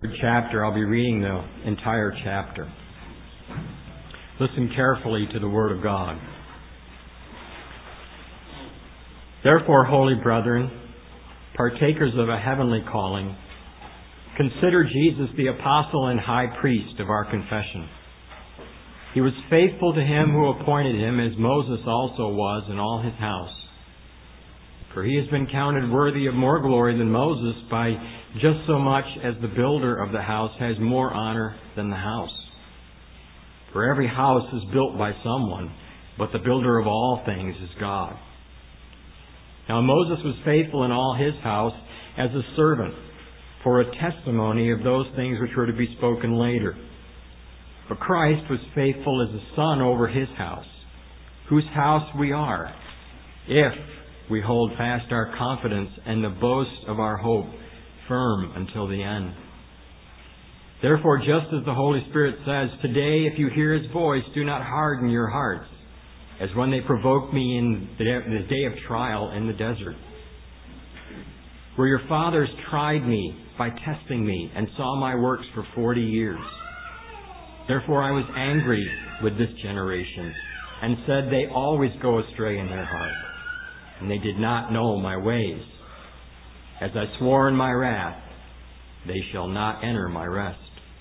chapter. I'll be reading the entire chapter. Listen carefully to the Word of God. Therefore, holy brethren, partakers of a heavenly calling, consider Jesus the apostle and high priest of our confession. He was faithful to him who appointed him, as Moses also was in all his house. For he has been counted worthy of more glory than Moses by just so much as the builder of the house has more honor than the house. For every house is built by someone, but the builder of all things is God. Now Moses was faithful in all his house as a servant, for a testimony of those things which were to be spoken later. But Christ was faithful as a son over his house, whose house we are, if we hold fast our confidence and the boast of our hope firm until the end. Therefore, just as the Holy Spirit says, today if you hear His voice, do not harden your hearts, as when they provoked me in the day of trial in the desert, where your fathers tried me by testing me and saw my works for 40 years. Therefore I was angry with this generation and said, they always go astray in their heart, and they did not know my ways. As I swore in my wrath, they shall not enter my rest.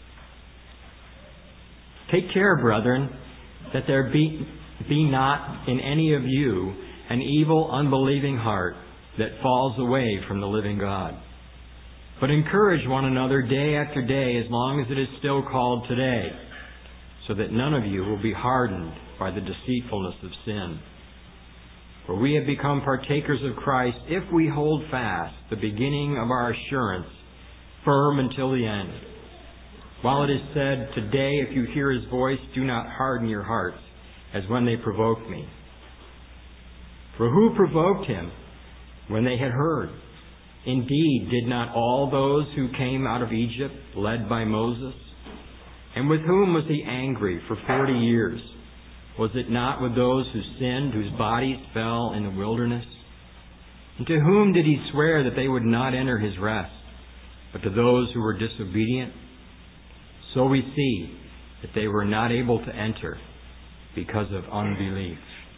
Take care, brethren, that there be not in any of you an evil, unbelieving heart that falls away from the living God. But encourage one another day after day, as long as it is still called today, so that none of you will be hardened by the deceitfulness of sin. For we have become partakers of Christ if we hold fast the beginning of our assurance firm until the end. While it is said, today if you hear His voice, do not harden your hearts, as when they provoked me. For who provoked Him when they had heard? Indeed, did not all those who came out of Egypt, led by Moses? And with whom was He angry for 40 years? Was it not with those who sinned, whose bodies fell in the wilderness? And to whom did He swear that they would not enter His rest, but to those who were disobedient? So we see that they were not able to enter because of unbelief.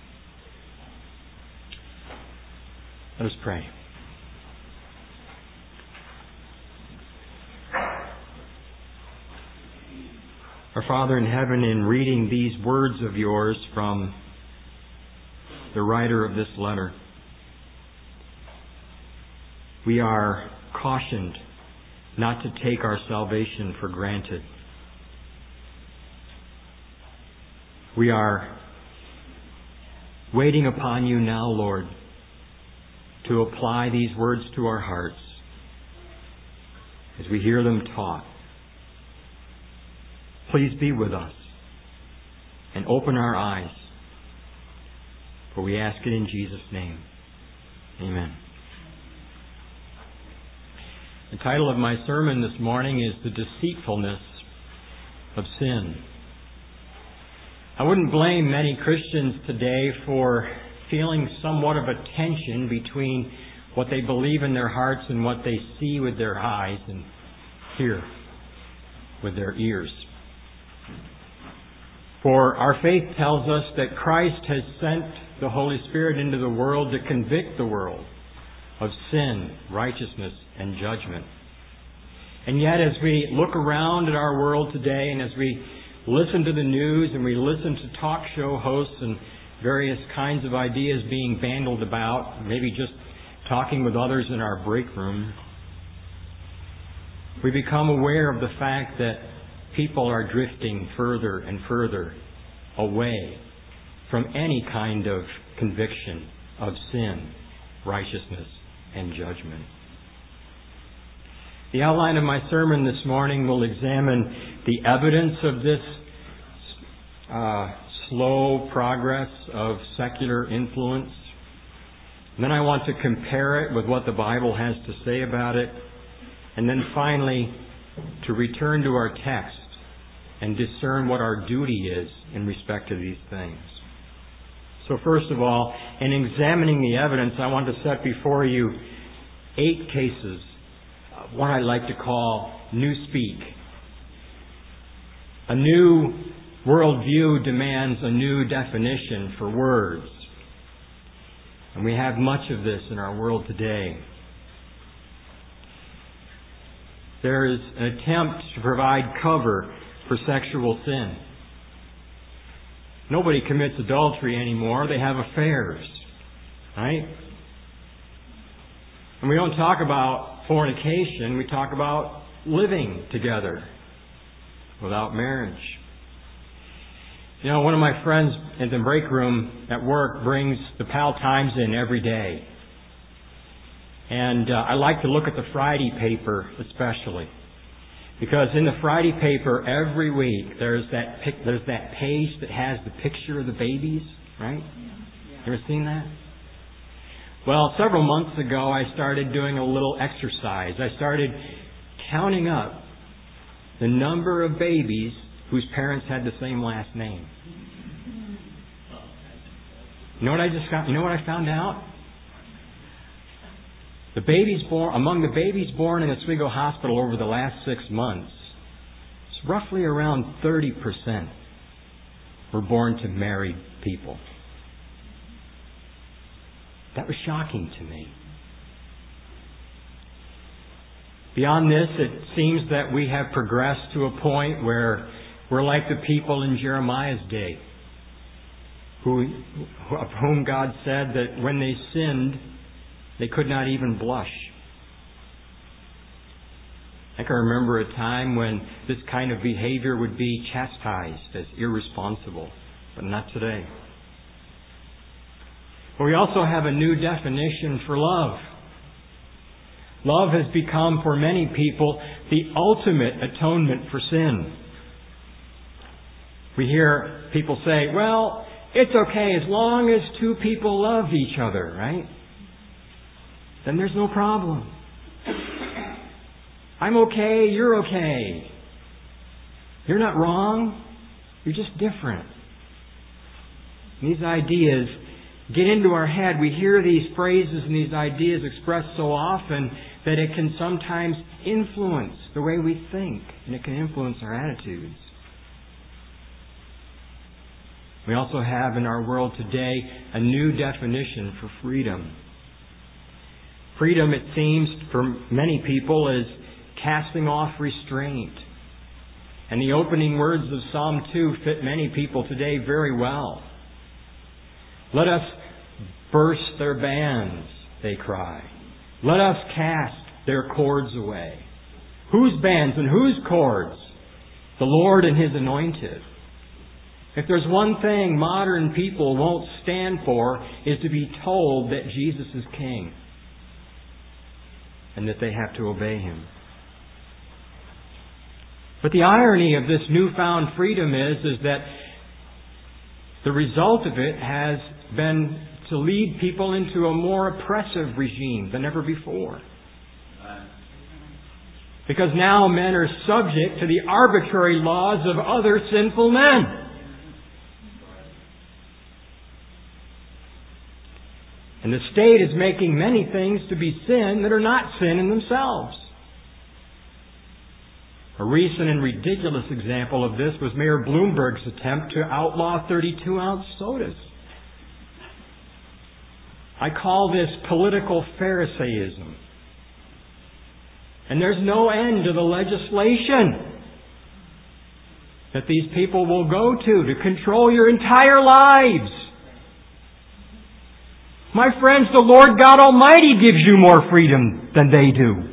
Let us pray. Our Father in heaven, in reading these words of yours from the writer of this letter, we are cautioned not to take our salvation for granted. We are waiting upon you now, Lord, to apply these words to our hearts as we hear them taught. Please be with us and open our eyes, for we ask it in Jesus' name. Amen. The title of my sermon this morning is The Deceitfulness of Sin. I wouldn't blame many Christians today for feeling somewhat of a tension between what they believe in their hearts and what they see with their eyes and hear with their ears. For our faith tells us that Christ has sent the Holy Spirit into the world to convict the world of sin, righteousness, and judgment. And yet, as we look around at our world today, and as we listen to the news, and we listen to talk show hosts and various kinds of ideas being bandied about, maybe just talking with others in our break room, we become aware of the fact that people are drifting further and further away from any kind of conviction of sin, righteousness, and judgment. The outline of my sermon this morning will examine the evidence of this slow progress of secular influence. And then I want to compare it with what the Bible has to say about it. And then finally, to return to our text and discern what our duty is in respect to these things. So first of all, in examining the evidence, I want to set before you 8 cases what I like to call new speak. A new worldview demands a new definition for words. And we have much of this in our world today. There is an attempt to provide cover for sexual sin. Nobody commits adultery anymore. They have affairs. Right? And we don't talk about fornication. We talk about living together without marriage. You know, one of my friends in the break room at work brings the Pal Times in every day. And I like to look at the Friday paper especially. Because in the Friday paper every week there's that page that has the picture of the babies, right? You ever seen that? Well, several months ago I started doing a little exercise. I started counting up the number of babies whose parents had the same last name. You know what I found out? Among the babies born in Oswego Hospital over the last 6 months, it's roughly around 30% were born to married people. That was shocking to me. Beyond this, it seems that we have progressed to a point where we're like the people in Jeremiah's day, of whom God said that when they sinned, they could not even blush. I can remember a time when this kind of behavior would be chastised as irresponsible, but not today. But we also have a new definition for love. Love has become, for many people, the ultimate atonement for sin. We hear people say, well, it's okay as long as two people love each other, right? Then there's no problem. I'm okay, you're okay. You're not wrong, you're just different. And these ideas get into our head. We hear these phrases and these ideas expressed so often that it can sometimes influence the way we think, and it can influence our attitudes. We also have in our world today a new definition for freedom. Freedom, it seems, for many people is casting off restraint. And the opening words of Psalm 2 fit many people today very well. Let us burst their bands, they cry. Let us cast their cords away. Whose bands and whose cords? The Lord and His anointed. If there's one thing modern people won't stand for, is to be told that Jesus is King and that they have to obey Him. But the irony of this newfound freedom is that the result of it has been to lead people into a more oppressive regime than ever before. Because now men are subject to the arbitrary laws of other sinful men. And the state is making many things to be sin that are not sin in themselves. A recent and ridiculous example of this was Mayor Bloomberg's attempt to outlaw 32-ounce sodas. I call this political Pharisaism. And there's no end to the legislation that these people will go to control your entire lives. My friends, the Lord God Almighty gives you more freedom than they do.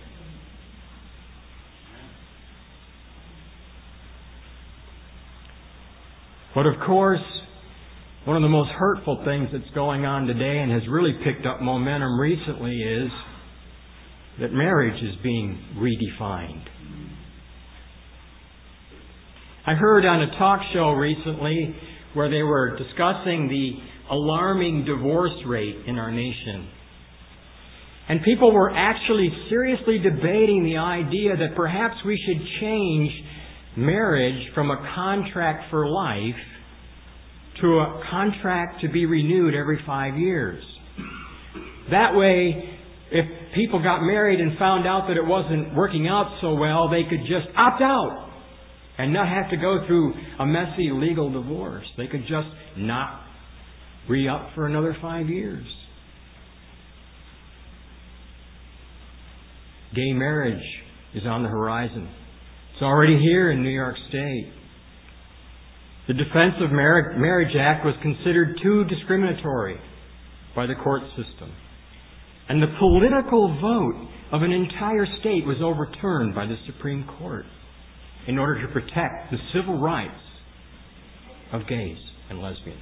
But of course, one of the most hurtful things that's going on today and has really picked up momentum recently is that marriage is being redefined. I heard on a talk show recently where they were discussing the alarming divorce rate in our nation. And people were actually seriously debating the idea that perhaps we should change marriage from a contract for life to a contract to be renewed every 5 years. That way, if people got married and found out that it wasn't working out so well, they could just opt out and not have to go through a messy legal divorce. They could just not re-up for another 5 years. Gay marriage is on the horizon. It's already here in New York State. The Defense of Marriage Act was considered too discriminatory by the court system. And the political vote of an entire state was overturned by the Supreme Court in order to protect the civil rights of gays and lesbians.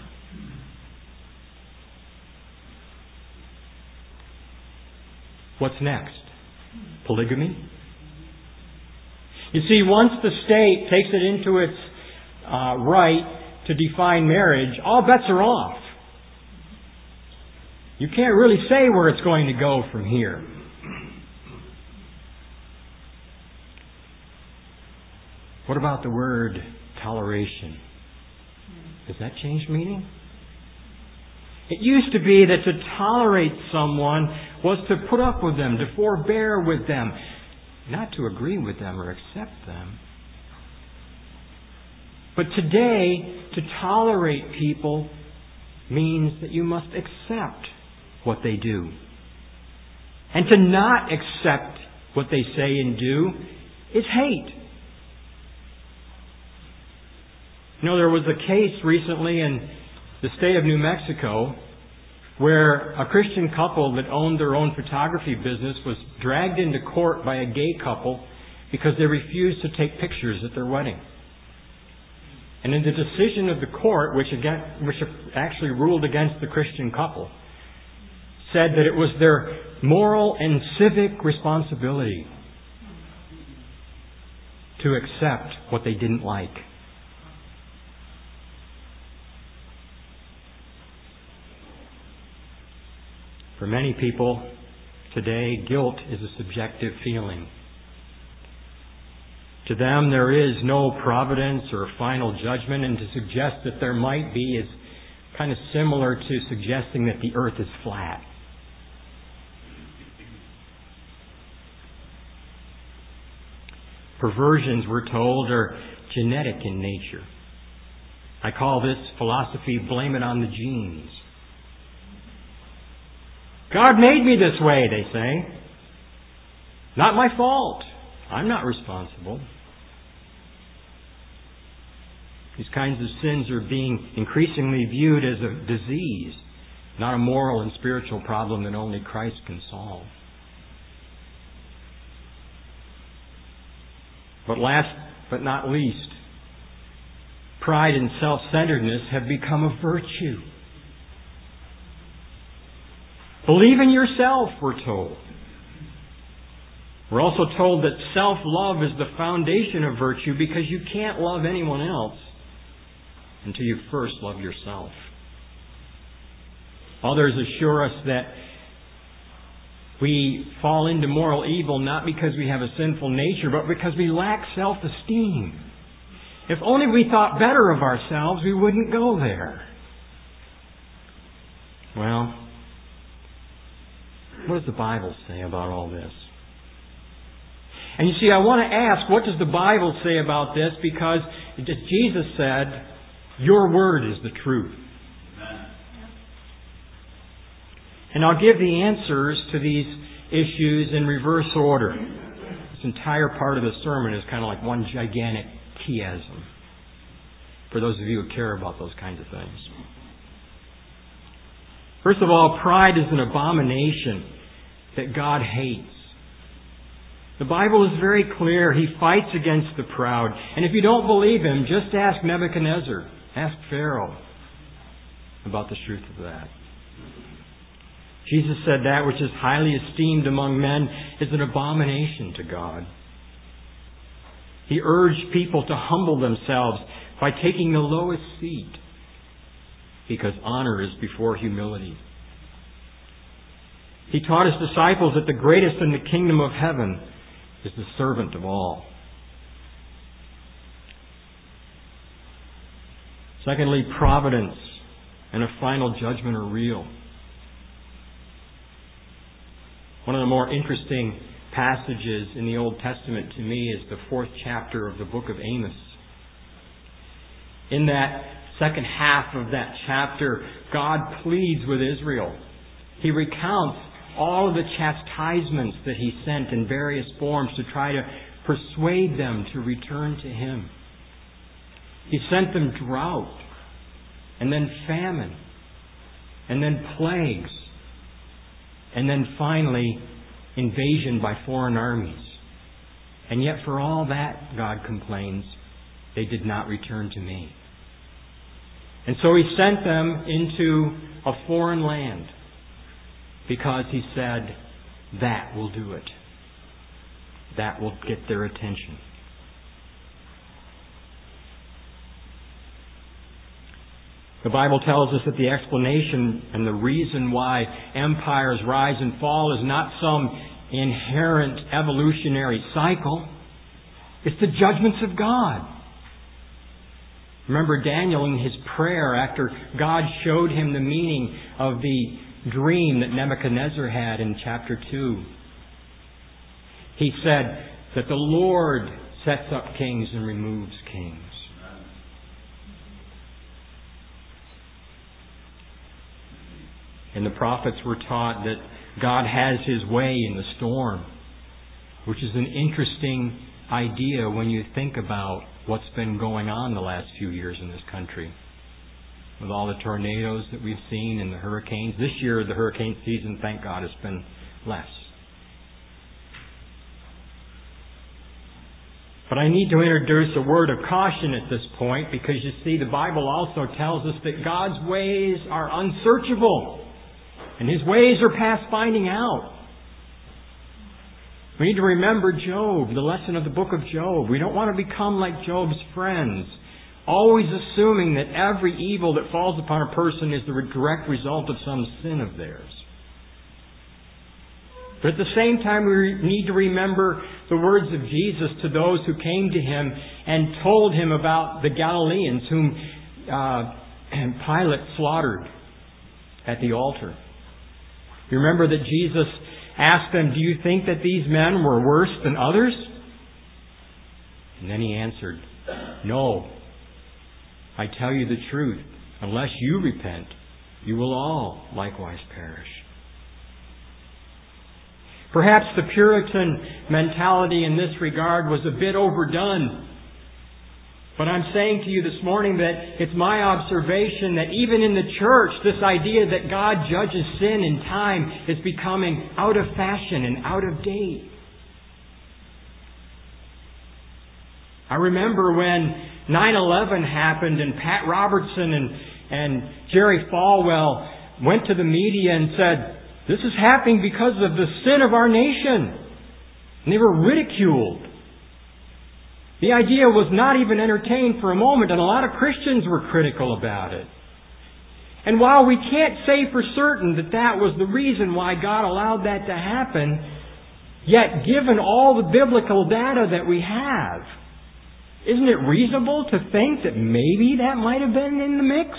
What's next? Polygamy? You see, once the state takes it into its right to define marriage, all bets are off. You can't really say where it's going to go from here. What about the word toleration? Has that changed meaning? It used to be that to tolerate someone was to put up with them, to forbear with them, not to agree with them or accept them. But today, to tolerate people means that you must accept what they do. And to not accept what they say and do is hate. You know, there was a case recently in the state of New Mexico where a Christian couple that owned their own photography business was dragged into court by a gay couple because they refused to take pictures at their wedding. And in the decision of the court, which actually ruled against the Christian couple, said that it was their moral and civic responsibility to accept what they didn't like. For many people today, guilt is a subjective feeling. To them, there is no providence or final judgment, and to suggest that there might be is kind of similar to suggesting that the earth is flat. Perversions, we're told, are genetic in nature. I call this philosophy, blame it on the genes. God made me this way, they say. Not my fault. I'm not responsible. These kinds of sins are being increasingly viewed as a disease, not a moral and spiritual problem that only Christ can solve. But last but not least, pride and self-centeredness have become a virtue. Believe in yourself, we're told. We're also told that self-love is the foundation of virtue because you can't love anyone else until you first love yourself. Others assure us that we fall into moral evil not because we have a sinful nature, but because we lack self-esteem. If only we thought better of ourselves, we wouldn't go there. Well, what does the Bible say about all this? And you see, I want to ask, what does the Bible say about this? Because Jesus said, your word is the truth. Amen. And I'll give the answers to these issues in reverse order. This entire part of the sermon is kind of like one gigantic chiasm, for those of you who care about those kinds of things. First of all, pride is an abomination that God hates. The Bible is very clear. He fights against the proud. And if you don't believe him, just ask Nebuchadnezzar. Ask Pharaoh about the truth of that. Jesus said that which is highly esteemed among men is an abomination to God. He urged people to humble themselves by taking the lowest seat, because honor is before humility. He taught his disciples that the greatest in the kingdom of heaven is the servant of all. Secondly, providence and a final judgment are real. One of the more interesting passages in the Old Testament to me is the 4th chapter of the book of Amos. In that second half of that chapter, God pleads with Israel. He recounts all of the chastisements that He sent in various forms to try to persuade them to return to Him. He sent them drought, and then famine, and then plagues, and then finally invasion by foreign armies. And yet for all that, God complains, they did not return to me. And so He sent them into a foreign land because He said, that will do it. That will get their attention. The Bible tells us that the explanation and the reason why empires rise and fall is not some inherent evolutionary cycle. It's the judgments of God. Remember Daniel in his prayer after God showed him the meaning of the dream that Nebuchadnezzar had in chapter 2. He said that the Lord sets up kings and removes kings. And the prophets were taught that God has His way in the storm, which is an interesting idea when you think about what's been going on the last few years in this country. With all the tornadoes that we've seen and the hurricanes. This year, the hurricane season, thank God, has been less. But I need to introduce a word of caution at this point because you see, the Bible also tells us that God's ways are unsearchable. And His ways are past finding out. We need to remember Job, the lesson of the book of Job. We don't want to become like Job's friends, always assuming that every evil that falls upon a person is the direct result of some sin of theirs. But at the same time, we need to remember the words of Jesus to those who came to Him and told Him about the Galileans whom Pilate slaughtered at the altar. You remember that Jesus asked them, do you think that these men were worse than others? And then He answered, no. I tell you the truth. Unless you repent, you will all likewise perish. Perhaps the Puritan mentality in this regard was a bit overdone. But I'm saying to you this morning that it's my observation that even in the church, this idea that God judges sin in time is becoming out of fashion and out of date. I remember when 9/11 happened and Pat Robertson and Jerry Falwell went to the media and said, this is happening because of the sin of our nation. And they were ridiculed. The idea was not even entertained for a moment, and a lot of Christians were critical about it. And while we can't say for certain that that was the reason why God allowed that to happen, yet given all the biblical data that we have, isn't it reasonable to think that maybe that might have been in the mix?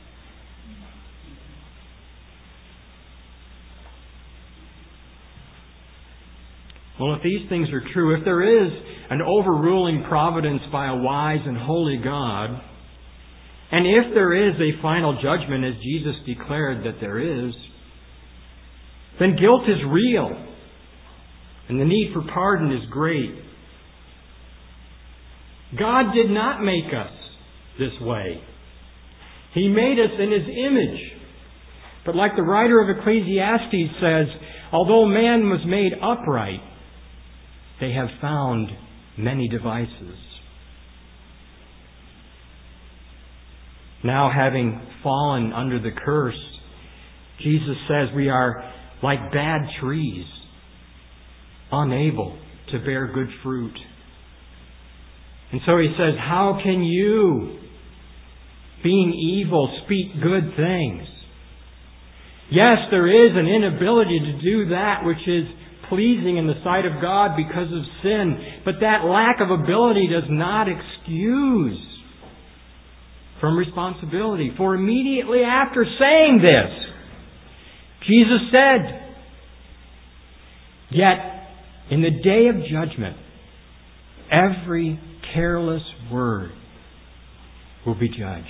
Well, if these things are true, if there is an overruling providence by a wise and holy God, and if there is a final judgment as Jesus declared that there is, then guilt is real, and the need for pardon is great. God did not make us this way. He made us in His image. But like the writer of Ecclesiastes says, although man was made upright, they have found many devices. Now, having fallen under the curse, Jesus says we are like bad trees, unable to bear good fruit. And so He says, how can you, being evil, speak good things? Yes, there is an inability to do that which is pleasing in the sight of God because of sin. But that lack of ability does not excuse from responsibility. For immediately after saying this, Jesus said, Yet, in the day of judgment, every careless word will be judged.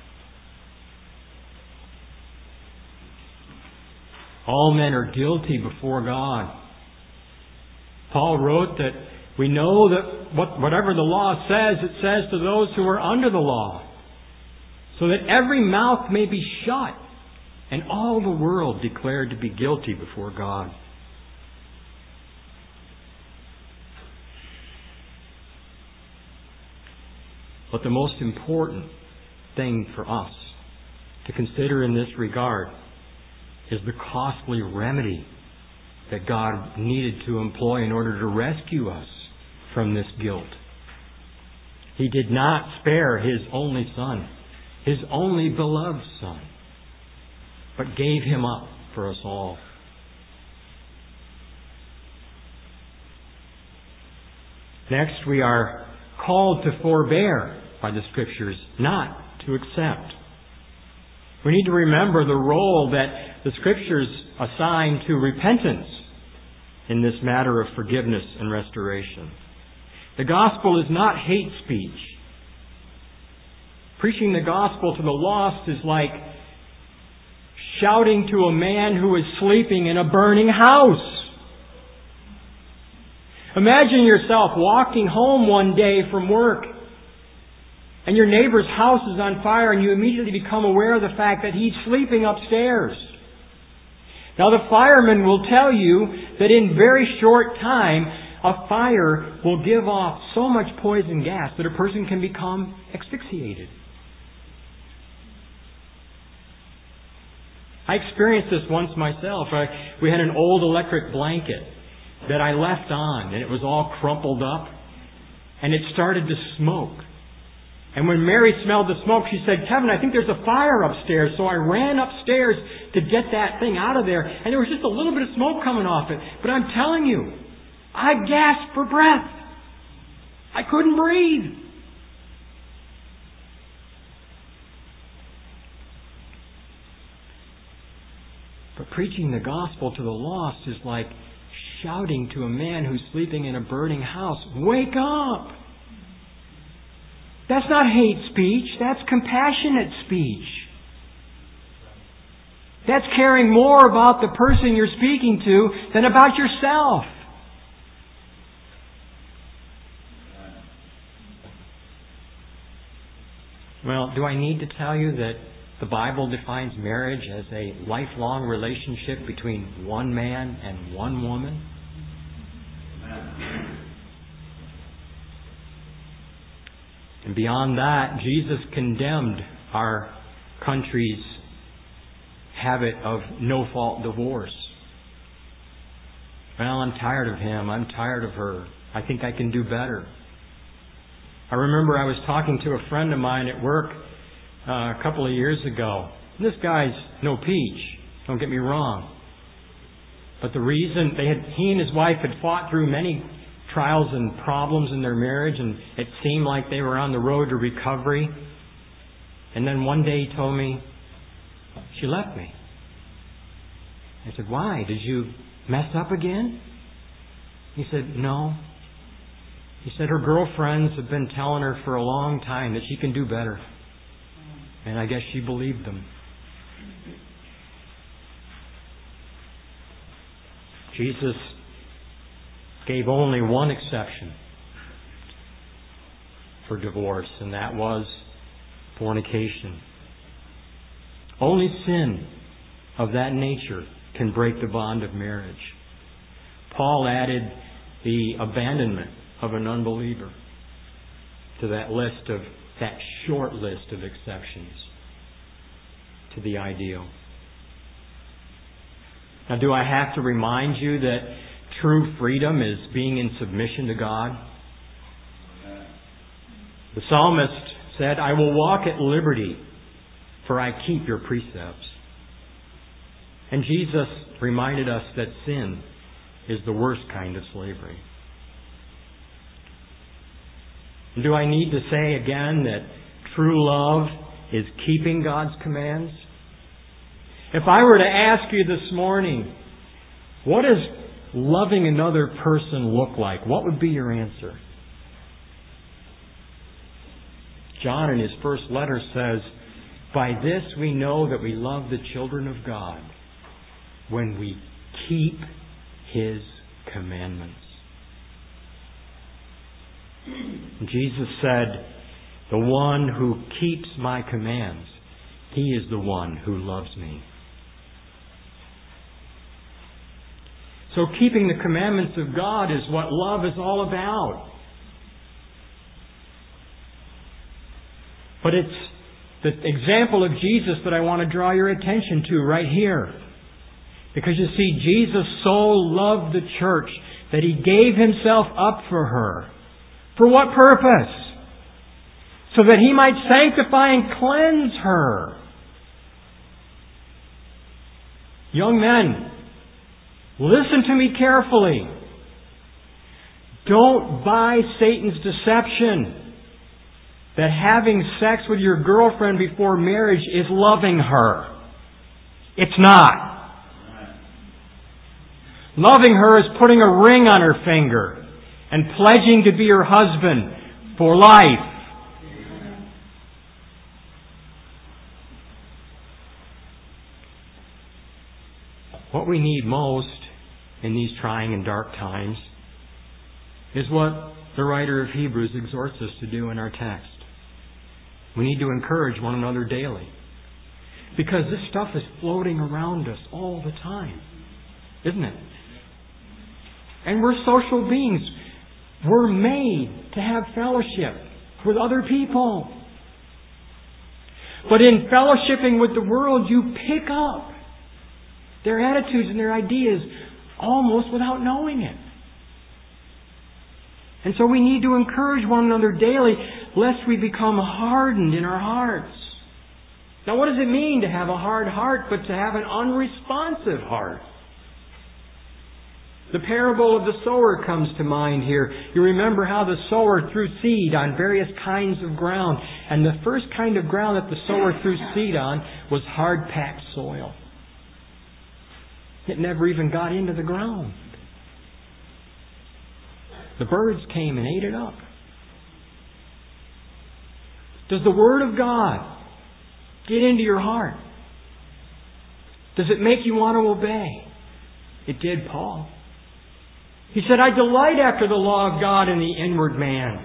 All men are guilty before God. Paul wrote that we know that whatever the law says, it says to those who are under the law, so that every mouth may be shut and all the world declared to be guilty before God. But the most important thing for us to consider in this regard is the costly remedy that God needed to employ in order to rescue us from this guilt. He did not spare His only Son, His only beloved Son, but gave Him up for us all. Next, we are called to forbear by the Scriptures, not to accept. We need to remember the role that the Scriptures assign to repentance in this matter of forgiveness and restoration. The gospel is not hate speech. Preaching the gospel to the lost is like shouting to a man who is sleeping in a burning house. Imagine yourself walking home one day from work and your neighbor's house is on fire and you immediately become aware of the fact that he's sleeping upstairs. Now the fireman will tell you that in very short time a fire will give off so much poison gas that a person can become asphyxiated. I experienced this once myself. We had an old electric blanket that I left on and it was all crumpled up and it started to smoke. And when Mary smelled the smoke, she said, "Kevin, I think there's a fire upstairs." So I ran upstairs to get that thing out of there. And there was just a little bit of smoke coming off it. But I'm telling you, I gasped for breath. I couldn't breathe. But preaching the gospel to the lost is like shouting to a man who's sleeping in a burning house, "Wake up!" That's not hate speech. That's compassionate speech. That's caring more about the person you're speaking to than about yourself. Well, do I need to tell you that the Bible defines marriage as a lifelong relationship between one man and one woman? And beyond that, Jesus condemned our country's habit of no-fault divorce. Well, I'm tired of him. I'm tired of her. I think I can do better. I remember I was talking to a friend of mine at work a couple of years ago. This guy's no peach. Don't get me wrong. But the reason he and his wife had fought through many trials and problems in their marriage, and it seemed like they were on the road to recovery. And then one day he told me, "She left me." I said, "Why? Did you mess up again?" He said, "No." He said her girlfriends have been telling her for a long time that she can do better. And I guess she believed them. Jesus gave only one exception for divorce, and that was fornication. Only sin of that nature can break the bond of marriage. Paul added the abandonment of an unbeliever to that short list of exceptions to the ideal. Now, do I have to remind you that true freedom is being in submission to God? The psalmist said, "I will walk at liberty, for I keep your precepts." And Jesus reminded us that sin is the worst kind of slavery. And do I need to say again that true love is keeping God's commands? If I were to ask you this morning, what does loving another person look like? What would be your answer? John in his first letter says, "By this we know that we love the children of God, when we keep His commandments." Jesus said, "The one who keeps my commands, he is the one who loves me." So keeping the commandments of God is what love is all about. But it's the example of Jesus that I want to draw your attention to right here. Because you see, Jesus so loved the church that He gave Himself up for her. For what purpose? So that He might sanctify and cleanse her. Young men, listen to me carefully. Don't buy Satan's deception that having sex with your girlfriend before marriage is loving her. It's not. Loving her is putting a ring on her finger and pledging to be her husband for life. What we need most in these trying and dark times is what the writer of Hebrews exhorts us to do in our text. We need to encourage one another daily. Because this stuff is floating around us all the time. Isn't it? And we're social beings. We're made to have fellowship with other people. But in fellowshipping with the world, you pick up their attitudes and their ideas almost without knowing it. And so we need to encourage one another daily, lest we become hardened in our hearts. Now, what does it mean to have a hard heart, but to have an unresponsive heart? The parable of the sower comes to mind here. You remember how the sower threw seed on various kinds of ground. And the first kind of ground that the sower threw seed on was hard-packed soil. It never even got into the ground. The birds came and ate it up. Does the Word of God get into your heart? Does it make you want to obey? It did Paul. He said, "I delight after the law of God in the inward man.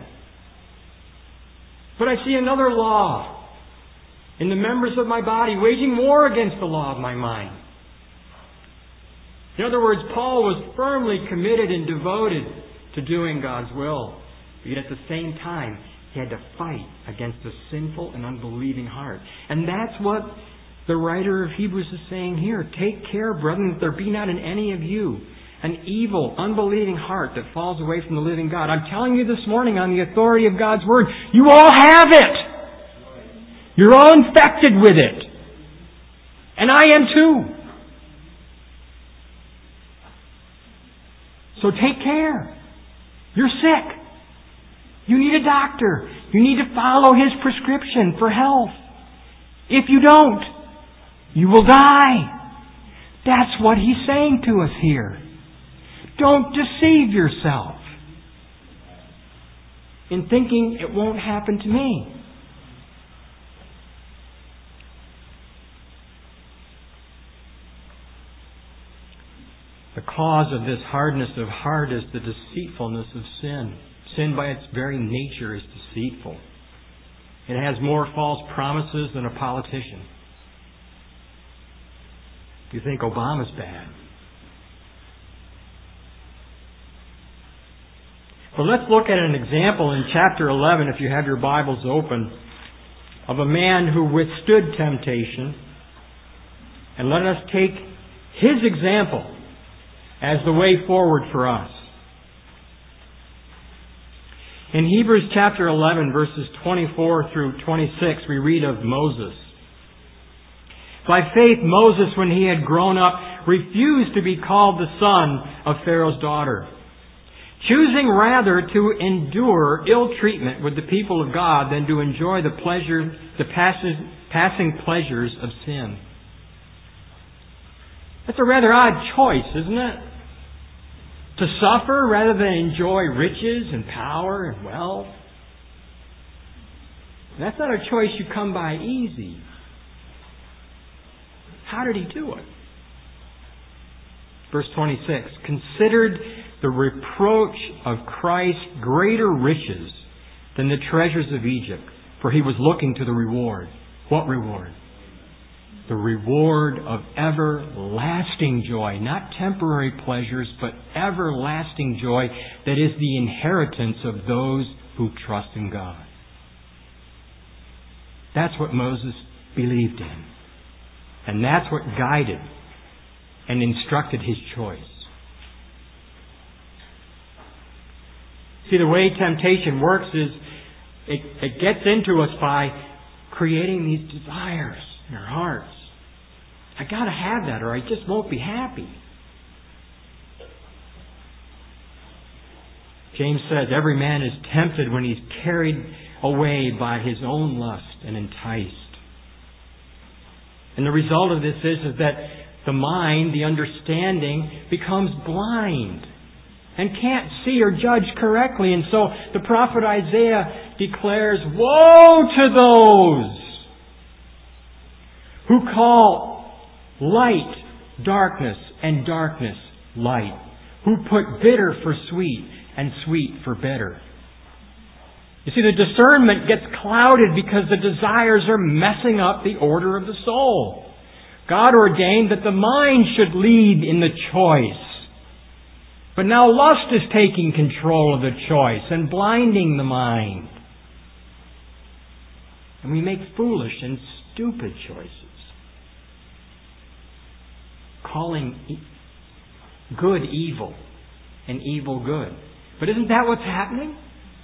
But I see another law in the members of my body, waging war against the law of my mind." In other words, Paul was firmly committed and devoted to doing God's will. Yet at the same time, he had to fight against a sinful and unbelieving heart. And that's what the writer of Hebrews is saying here. Take care, brethren, that there be not in any of you an evil, unbelieving heart that falls away from the living God. I'm telling you this morning on the authority of God's Word, you all have it. You're all infected with it. And I am too. So take care. You're sick. You need a doctor. You need to follow his prescription for health. If you don't, you will die. That's what he's saying to us here. Don't deceive yourself in thinking it won't happen to me. The cause of this hardness of heart is the deceitfulness of sin. Sin by its very nature is deceitful. It has more false promises than a politician. You think Obama's bad. But let's look at an example in chapter 11, if you have your Bibles open, of a man who withstood temptation. And let us take his example as the way forward for us. In Hebrews chapter 11, verses 24 through 26, we read of Moses. By faith, Moses, when he had grown up, refused to be called the son of Pharaoh's daughter, choosing rather to endure ill treatment with the people of God than to enjoy the passing pleasures of sin. That's a rather odd choice, isn't it? To suffer rather than enjoy riches and power and wealth? That's not a choice you come by easy. How did He do it? Verse 26, considered the reproach of Christ greater riches than the treasures of Egypt, for He was looking to the reward. What reward? The reward of everlasting joy, not temporary pleasures, but everlasting joy that is the inheritance of those who trust in God. That's what Moses believed in. And that's what guided and instructed his choice. See, the way temptation works is it gets into us by creating these desires in our hearts. I got to have that or I just won't be happy. James says every man is tempted when he's carried away by his own lust and enticed. And the result of this is that the mind, the understanding, becomes blind and can't see or judge correctly. And so the prophet Isaiah declares, woe to those who call light darkness and darkness light, who put bitter for sweet and sweet for bitter. You see, the discernment gets clouded because the desires are messing up the order of the soul. God ordained that the mind should lead in the choice. But now lust is taking control of the choice and blinding the mind. And we make foolish and stupid choices. Calling good evil and evil good. But isn't that what's happening?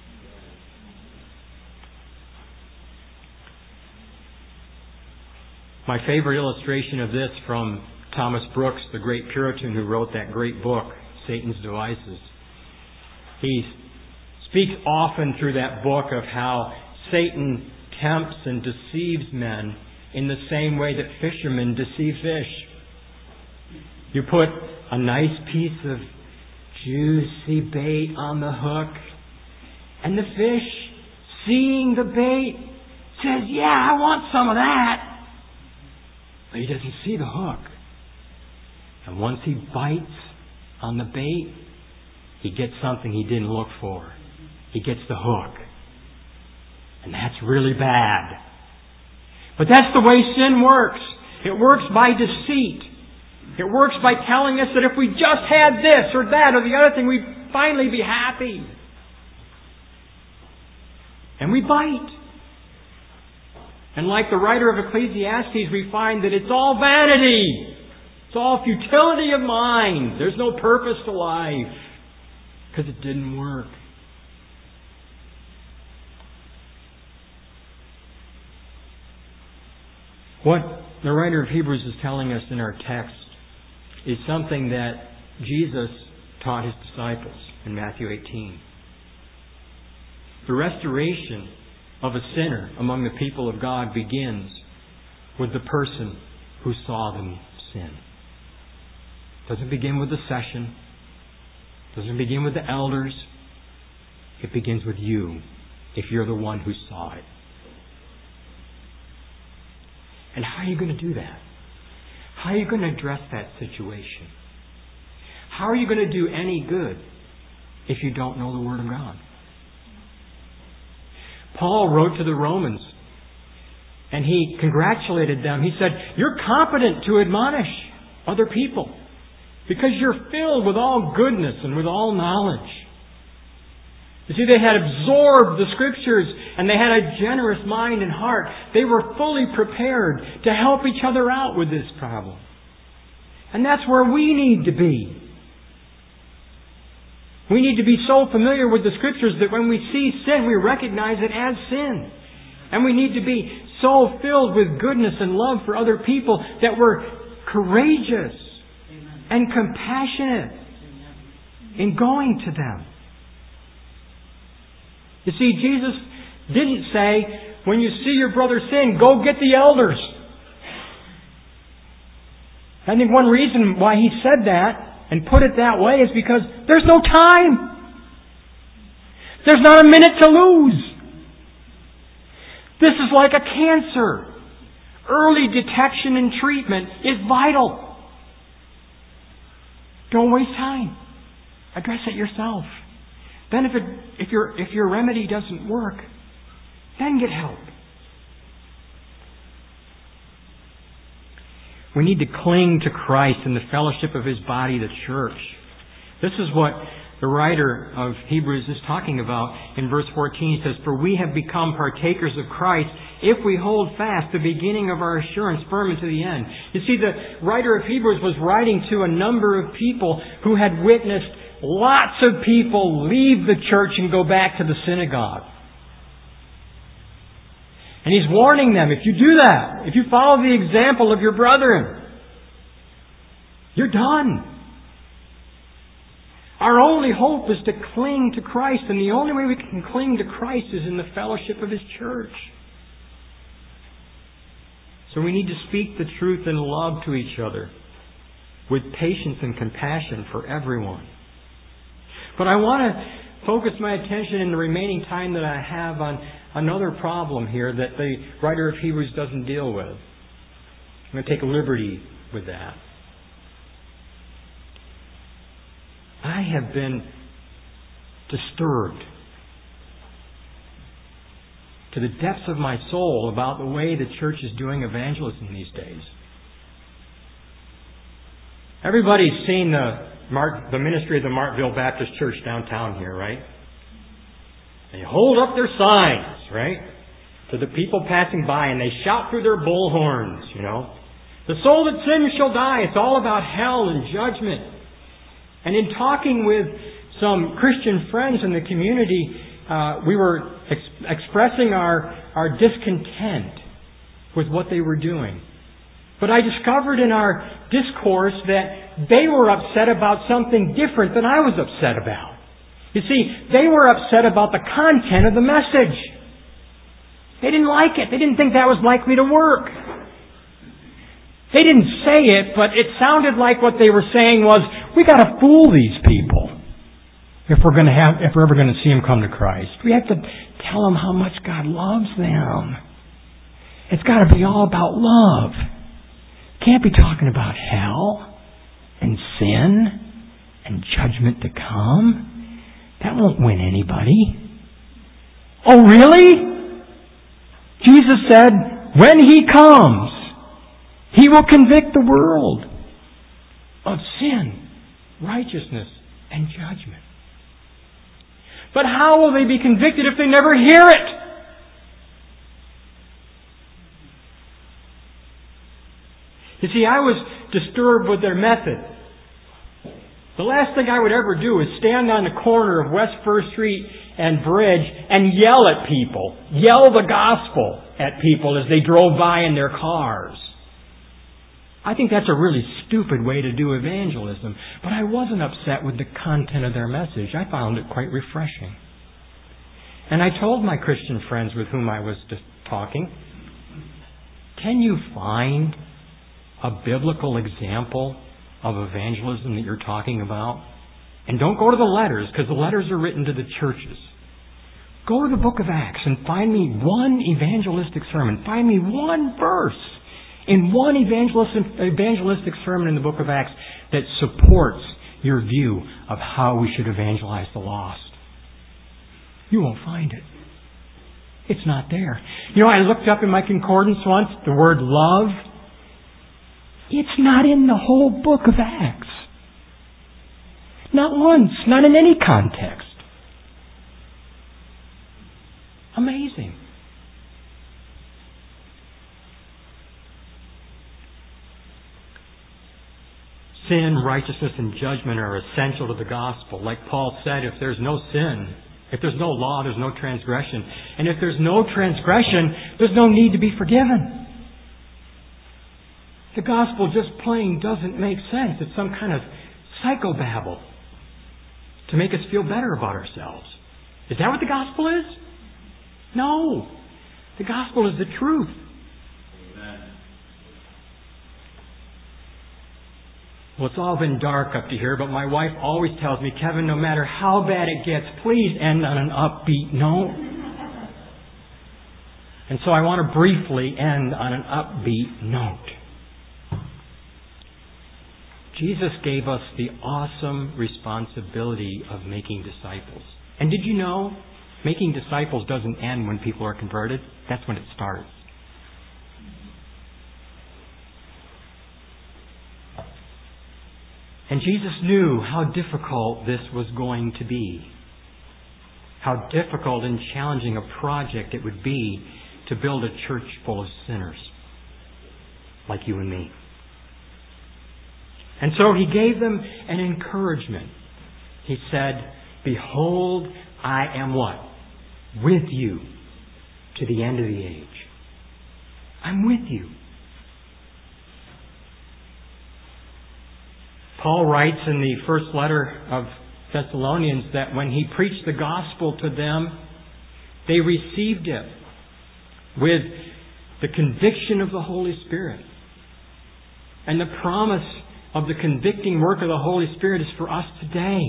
My favorite illustration of this from Thomas Brooks, the great Puritan who wrote that great book, Satan's Devices. He speaks often through that book of how Satan tempts and deceives men in the same way that fishermen deceive fish. You put a nice piece of juicy bait on the hook, and the fish, seeing the bait, says, yeah, I want some of that. But he doesn't see the hook. And once he bites on the bait, he gets something he didn't look for. He gets the hook. And that's really bad. But that's the way sin works. It works by deceit. It works by telling us that if we just had this or that or the other thing, we'd finally be happy. And we bite. And like the writer of Ecclesiastes, we find that it's all vanity. It's all futility of mind. There's no purpose to life. Because it didn't work. What the writer of Hebrews is telling us in our text is something that Jesus taught His disciples in Matthew 18. The restoration of a sinner among the people of God begins with the person who saw them sin. It doesn't begin with the session. It doesn't begin with the elders. It begins with you, if you're the one who saw it. And how are you going to do that? How are you going to address that situation? How are you going to do any good if you don't know the Word of God? Paul wrote to the Romans and he congratulated them. He said, you're competent to admonish other people because you're filled with all goodness and with all knowledge. You see, they had absorbed the Scriptures and they had a generous mind and heart. They were fully prepared to help each other out with this problem. And that's where we need to be. We need to be so familiar with the Scriptures that when we see sin, we recognize it as sin. And we need to be so filled with goodness and love for other people that we're courageous and compassionate in going to them. You see, Jesus didn't say, when you see your brother sin, go get the elders. I think one reason why He said that and put it that way is because there's no time. There's not a minute to lose. This is like a cancer. Early detection and treatment is vital. Don't waste time. Address it yourself. Then if your remedy doesn't work, then get help. We need to cling to Christ in the fellowship of His body, the church. This is what the writer of Hebrews is talking about in verse 14. He says, "For we have become partakers of Christ if we hold fast the beginning of our assurance firm unto the end." You see, the writer of Hebrews was writing to a number of people who had witnessed lots of people leave the church and go back to the synagogue. And he's warning them, if you do that, if you follow the example of your brethren, you're done. Our only hope is to cling to Christ, and the only way we can cling to Christ is in the fellowship of His church. So we need to speak the truth in love to each other, with patience and compassion for everyone. But I want to focus my attention in the remaining time that I have on another problem here that the writer of Hebrews doesn't deal with. I'm going to take a liberty with that. I have been disturbed to the depths of my soul about the way the church is doing evangelism these days. Everybody's seen the ministry of the Martville Baptist Church downtown here, right? They hold up their signs, right, to the people passing by, and they shout through their bullhorns, "The soul that sins shall die." It's all about hell and judgment. And in talking with some Christian friends in the community, we were expressing our discontent with what they were doing. But I discovered in our discourse that they were upset about something different than I was upset about. You see, they were upset about the content of the message. They didn't like it. They didn't think that was likely to work. They didn't say it, but it sounded like what they were saying was, we got to fool these people if we're ever going to see them come to Christ. We have to tell them how much God loves them. It's got to be all about love. Can't be talking about hell and sin and judgment to come. That won't win anybody. Oh, really? Jesus said, when He comes, He will convict the world of sin, righteousness, and judgment. But how will they be convicted if they never hear it? You see, I was disturbed with their method. The last thing I would ever do is stand on the corner of West First Street and Bridge and yell at people, yell the gospel at people as they drove by in their cars. I think that's a really stupid way to do evangelism, but I wasn't upset with the content of their message. I found it quite refreshing. And I told my Christian friends with whom I was just talking, can you find a biblical example of evangelism that you're talking about? And don't go to the letters, because the letters are written to the churches. Go to the book of Acts and find me one evangelistic sermon. Find me one verse in one evangelistic sermon in the book of Acts that supports your view of how we should evangelize the lost. You won't find it. It's not there. I looked up in my concordance once the word love. It's not in the whole book of Acts. Not once. Not in any context. Amazing. Sin, righteousness, and judgment are essential to the gospel. Like Paul said, if there's no sin, if there's no law, there's no transgression. And if there's no transgression, there's no need to be forgiven. The gospel just plain doesn't make sense. It's some kind of psychobabble to make us feel better about ourselves. Is that what the gospel is? No. The gospel is the truth. Amen. Well, it's all been dark up to here, but my wife always tells me, Kevin, no matter how bad it gets, please end on an upbeat note. And so I want to briefly end on an upbeat note. Jesus gave us the awesome responsibility of making disciples. And did you know, making disciples doesn't end when people are converted? That's when it starts. And Jesus knew how difficult this was going to be. How difficult and challenging a project it would be to build a church full of sinners like you and me. And so He gave them an encouragement. He said, behold, I am what? With you to the end of the age. I'm with you. Paul writes in the first letter of Thessalonians that when he preached the gospel to them, they received it with the conviction of the Holy Spirit. And the promise of the convicting work of the Holy Spirit is for us today.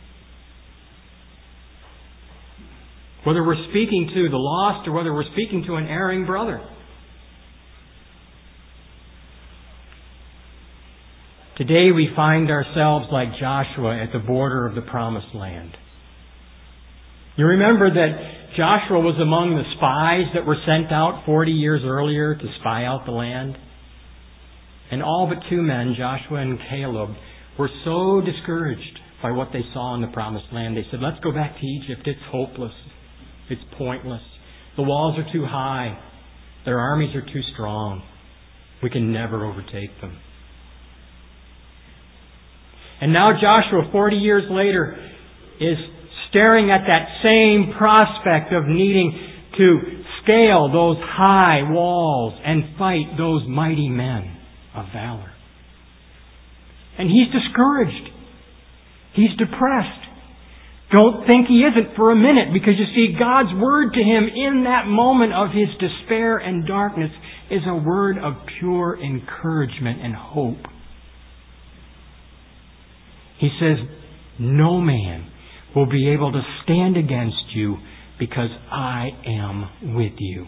Whether we're speaking to the lost or whether we're speaking to an erring brother. Today we find ourselves like Joshua at the border of the Promised Land. You remember that Joshua was among the spies that were sent out 40 years earlier to spy out the land. And all but two men, Joshua and Caleb, were so discouraged by what they saw in the Promised Land. They said, let's go back to Egypt. It's hopeless. It's pointless. The walls are too high. Their armies are too strong. We can never overtake them. And now Joshua, 40 years later, is staring at that same prospect of needing to scale those high walls and fight those mighty men of valor. And he's discouraged. He's depressed. Don't think he isn't for a minute, because you see, God's word to him in that moment of his despair and darkness is a word of pure encouragement and hope. He says, no man will be able to stand against you because I am with you.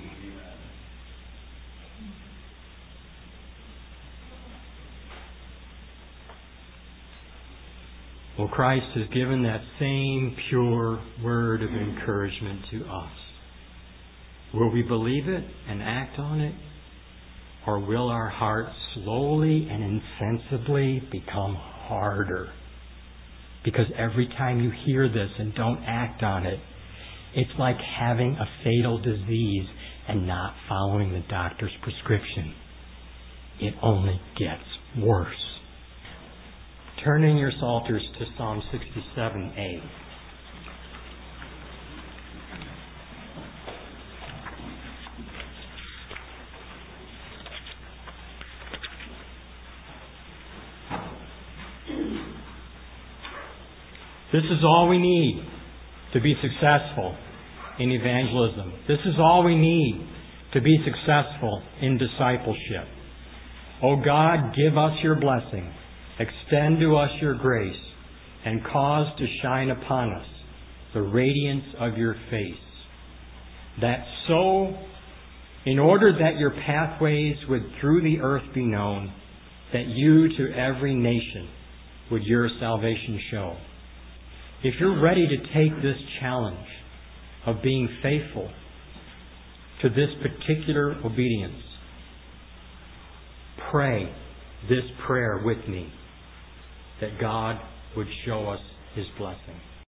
Well, Christ has given that same pure word of encouragement to us. Will we believe it and act on it? Or will our hearts slowly and insensibly become harder? Because every time you hear this and don't act on it, it's like having a fatal disease and not following the doctor's prescription. It only gets worse. Turn in your Psalters to Psalm 67a. This is all we need to be successful in evangelism. This is all we need to be successful in discipleship. O God, give us your blessing. Extend to us your grace and cause to shine upon us the radiance of your face. That so, in order that your pathways would through the earth be known, that you to every nation would your salvation show. If you're ready to take this challenge of being faithful to this particular obedience, pray this prayer with me, that God would show us His blessing.